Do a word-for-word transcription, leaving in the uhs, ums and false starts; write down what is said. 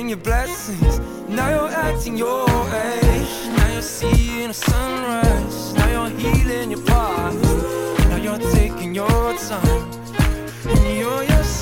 counting your blessings. Now you're acting your age. Now you're seeing a sunrise. Now you're healing your past. Now you're taking your time. And you're yourself.